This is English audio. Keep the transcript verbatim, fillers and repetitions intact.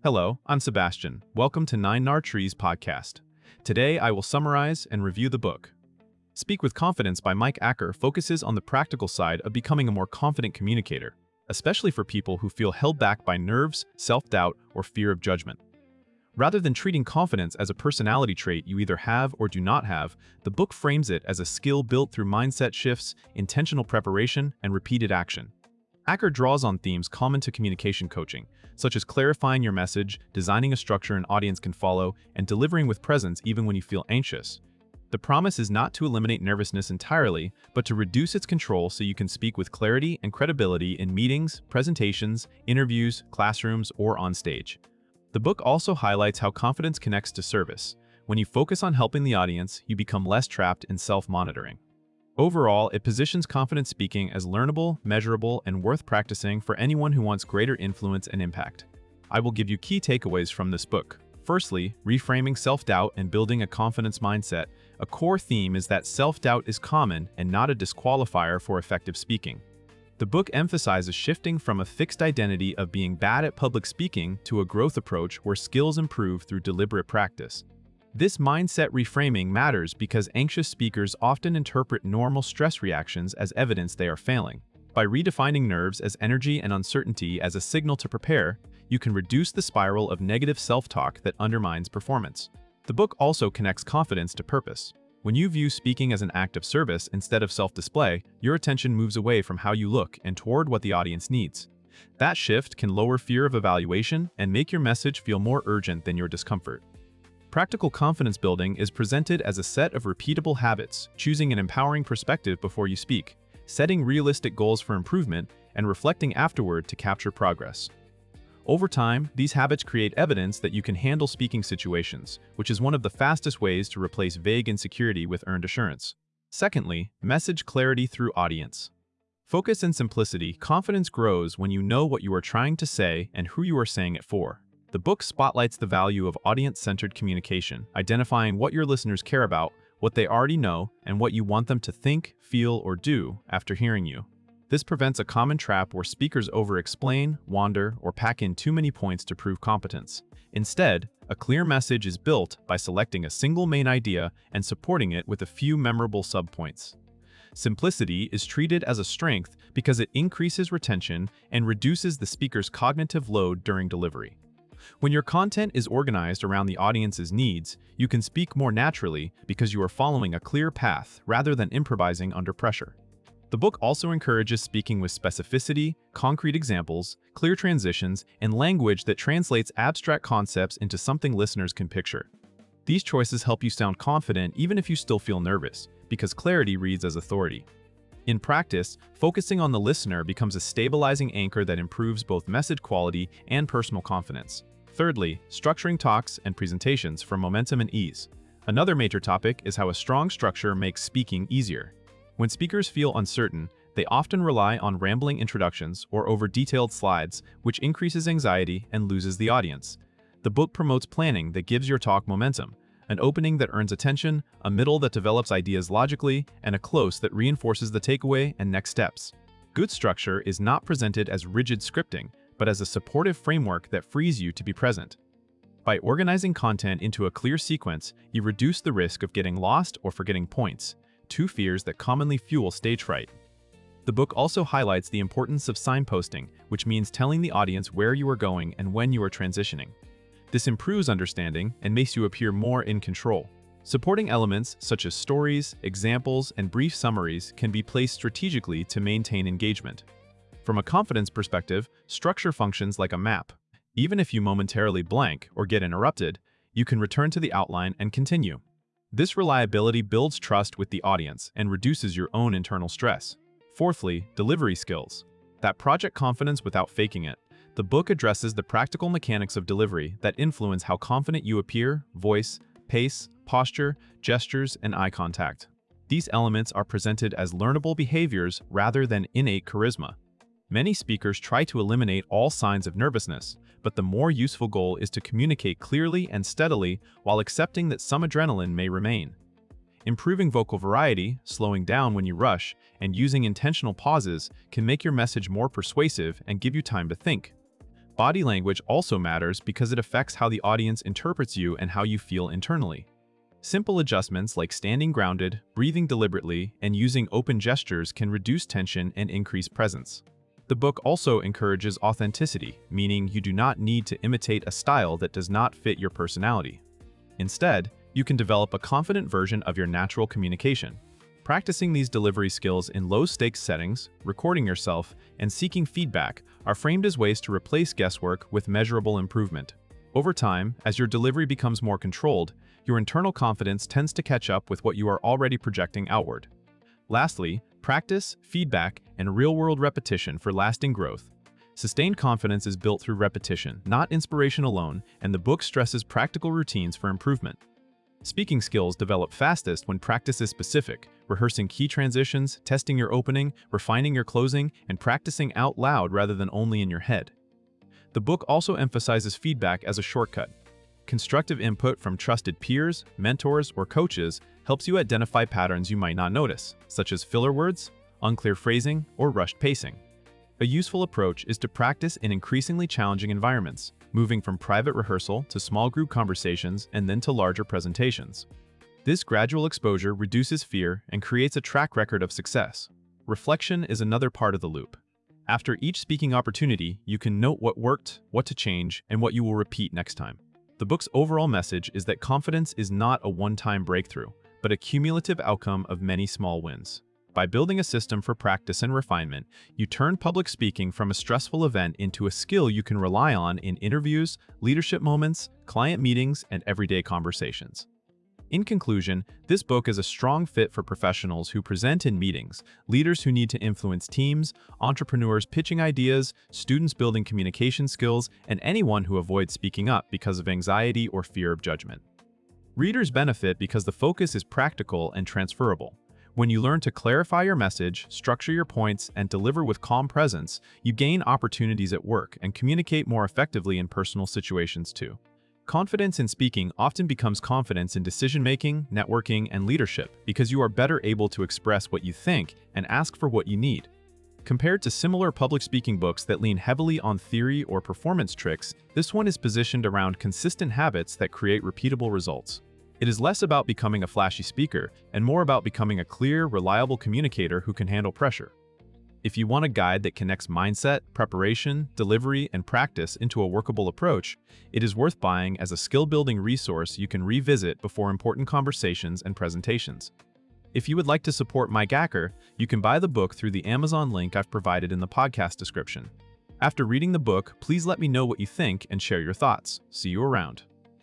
Hello, I'm Sebastian. Welcome to Nine Nar Trees podcast. Today, I will summarize and review the book. Speak with Confidence by Mike Acker focuses on the practical side of becoming a more confident communicator, especially for people who feel held back by nerves, self-doubt, or fear of judgment. Rather than treating confidence as a personality trait you either have or do not have, the book frames it as a skill built through mindset shifts, intentional preparation, and repeated action. Acker draws on themes common to communication coaching, such as clarifying your message, designing a structure an audience can follow, and delivering with presence even when you feel anxious. The promise is not to eliminate nervousness entirely, but to reduce its control so you can speak with clarity and credibility in meetings, presentations, interviews, classrooms, or on stage. The book also highlights how confidence connects to service. When you focus on helping the audience, you become less trapped in self-monitoring. Overall, it positions confident speaking as learnable, measurable, and worth practicing for anyone who wants greater influence and impact. I will give you key takeaways from this book. Firstly, reframing self-doubt and building a confidence mindset. A core theme is that self-doubt is common and not a disqualifier for effective speaking. The book emphasizes shifting from a fixed identity of being bad at public speaking to a growth approach where skills improve through deliberate practice. This mindset reframing matters because anxious speakers often interpret normal stress reactions as evidence they are failing. By redefining nerves as energy and uncertainty as a signal to prepare, you can reduce the spiral of negative self-talk that undermines performance. The book also connects confidence to purpose. When you view speaking as an act of service instead of self-display, your attention moves away from how you look and toward what the audience needs. That shift can lower fear of evaluation and make your message feel more urgent than your discomfort. Practical confidence building is presented as a set of repeatable habits, choosing an empowering perspective before you speak, setting realistic goals for improvement, and reflecting afterward to capture progress. Over time, these habits create evidence that you can handle speaking situations, which is one of the fastest ways to replace vague insecurity with earned assurance. Secondly, message clarity through audience. Focus and simplicity. Confidence grows when you know what you are trying to say and who you are saying it for. The book spotlights the value of audience-centered communication, identifying what your listeners care about, what they already know, and what you want them to think, feel, or do after hearing you. This prevents a common trap where speakers over-explain, wander, or pack in too many points to prove competence. Instead, a clear message is built by selecting a single main idea and supporting it with a few memorable subpoints. Simplicity is treated as a strength because it increases retention and reduces the speaker's cognitive load during delivery. When your content is organized around the audience's needs, you can speak more naturally because you are following a clear path rather than improvising under pressure. The book also encourages speaking with specificity, concrete examples, clear transitions, and language that translates abstract concepts into something listeners can picture. These choices help you sound confident even if you still feel nervous, because clarity reads as authority. In practice, focusing on the listener becomes a stabilizing anchor that improves both message quality and personal confidence. Thirdly, structuring talks and presentations for momentum and ease. Another major topic is how a strong structure makes speaking easier. When speakers feel uncertain, they often rely on rambling introductions or over-detailed slides, which increases anxiety and loses the audience. The book promotes planning that gives your talk momentum, an opening that earns attention, a middle that develops ideas logically, and a close that reinforces the takeaway and next steps. Good structure is not presented as rigid scripting, but as a supportive framework that frees you to be present. By organizing content into a clear sequence, you reduce the risk of getting lost or forgetting points, two fears that commonly fuel stage fright. The book also highlights the importance of signposting, which means telling the audience where you are going and when you are transitioning. This improves understanding and makes you appear more in control. Supporting elements such as stories, examples, and brief summaries can be placed strategically to maintain engagement. From a confidence perspective, structure functions like a map. Even if you momentarily blank or get interrupted, you can return to the outline and continue. This reliability builds trust with the audience and reduces your own internal stress. Fourthly, delivery skills. That project confidence without faking it. The book addresses the practical mechanics of delivery that influence how confident you appear, voice, pace, posture, gestures, and eye contact. These elements are presented as learnable behaviors rather than innate charisma. Many speakers try to eliminate all signs of nervousness, but the more useful goal is to communicate clearly and steadily while accepting that some adrenaline may remain. Improving vocal variety, slowing down when you rush, and using intentional pauses can make your message more persuasive and give you time to think. Body language also matters because it affects how the audience interprets you and how you feel internally. Simple adjustments like standing grounded, breathing deliberately, and using open gestures can reduce tension and increase presence. The book also encourages authenticity, meaning you do not need to imitate a style that does not fit your personality. Instead, you can develop a confident version of your natural communication. Practicing these delivery skills in low-stakes settings, recording yourself, and seeking feedback are framed as ways to replace guesswork with measurable improvement. Over time, as your delivery becomes more controlled, your internal confidence tends to catch up with what you are already projecting outward. Lastly, practice, feedback, and real-world repetition for lasting growth. Sustained confidence is built through repetition, not inspiration alone, and the book stresses practical routines for improvement. Speaking skills develop fastest when practice is specific, rehearsing key transitions, testing your opening, refining your closing, and practicing out loud rather than only in your head. The book also emphasizes feedback as a shortcut. Constructive input from trusted peers, mentors, or coaches helps you identify patterns you might not notice, such as filler words, unclear phrasing, or rushed pacing. A useful approach is to practice in increasingly challenging environments, moving from private rehearsal to small group conversations and then to larger presentations. This gradual exposure reduces fear and creates a track record of success. Reflection is another part of the loop. After each speaking opportunity, you can note what worked, what to change, and what you will repeat next time. The book's overall message is that confidence is not a one-time breakthrough, but a cumulative outcome of many small wins. By building a system for practice and refinement, you turn public speaking from a stressful event into a skill you can rely on in interviews, leadership moments, client meetings, and everyday conversations. In conclusion, this book is a strong fit for professionals who present in meetings, leaders who need to influence teams, entrepreneurs pitching ideas, students building communication skills, and anyone who avoids speaking up because of anxiety or fear of judgment. Readers benefit because the focus is practical and transferable. When you learn to clarify your message, structure your points, and deliver with calm presence, you gain opportunities at work and communicate more effectively in personal situations too. Confidence in speaking often becomes confidence in decision-making, networking, and leadership because you are better able to express what you think and ask for what you need. Compared to similar public speaking books that lean heavily on theory or performance tricks, this one is positioned around consistent habits that create repeatable results. It is less about becoming a flashy speaker and more about becoming a clear, reliable communicator who can handle pressure. If you want a guide that connects mindset, preparation, delivery, and practice into a workable approach, it is worth buying as a skill-building resource you can revisit before important conversations and presentations. If you would like to support Mike Acker, you can buy the book through the Amazon link I've provided in the podcast description. After reading the book, please let me know what you think and share your thoughts. See you around.